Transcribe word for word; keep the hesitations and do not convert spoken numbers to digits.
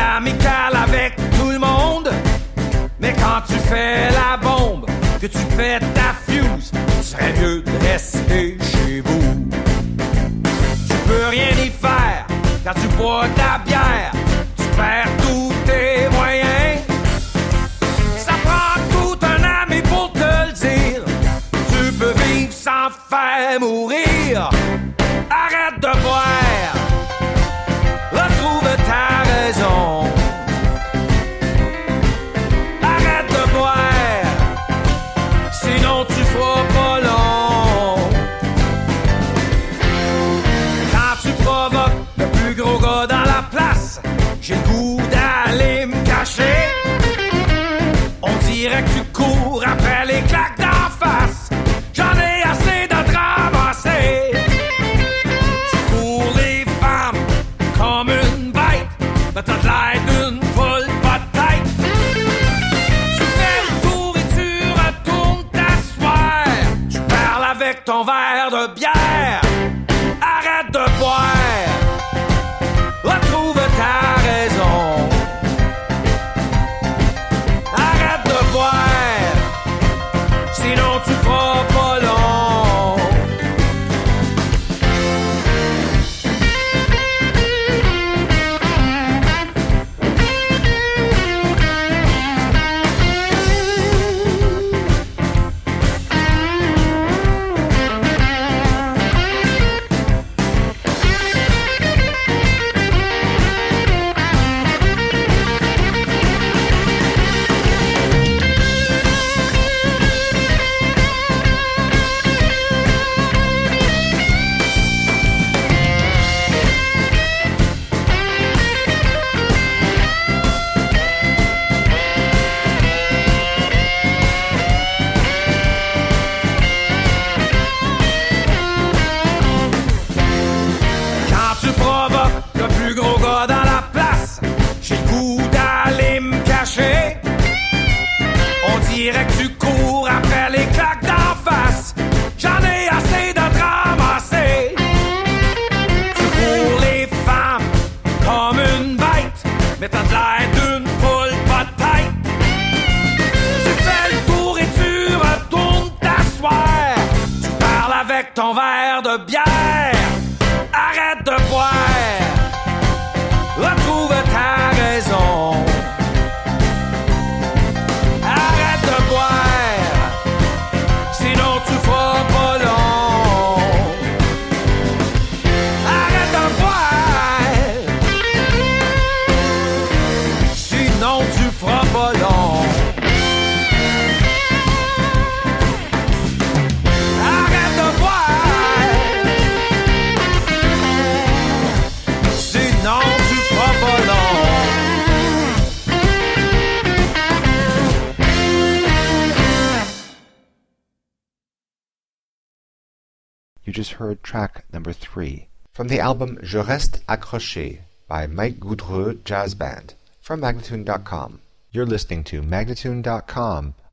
amical avec tout le monde. Mais quand tu fais la bombe, que tu fais ta fuse, il serait mieux de rester chez vous. Tu peux rien y faire quand tu bois de la bière. Tu perds tous tes moyens. Ça prend tout un ami pour te le dire. Tu peux vivre sans faire mourir. Arrête de boire. Retrouve ta raison. Arrête de boire. Sinon tu feras pas long. Quand tu provoques le plus gros gars dans la place, j'ai le goût d'aller me cacher. On dirait que tu cours après les claques d'en face. J'en ai assez de te ramasser. Tu cours les femmes comme une bête, mais t'as de l'air d'une folle pas de tête. Tu fais le tour et tu retournes t'asseoir. Tu parles avec ton verre de bière. Arrête de boire. Retrouve ta raison. Arrête de boire. Sinon tu feras pas long. Ton verre de bière, arrête de boire, retrouve ta raison. Arrête de boire, sinon tu feras pas long. Arrête de boire, sinon tu feras pas long. You just heard track number three from the album Je Reste Accroché by Mike Goudreux Jazz Band from Magnatune dot com. You're listening to Magnatune dot com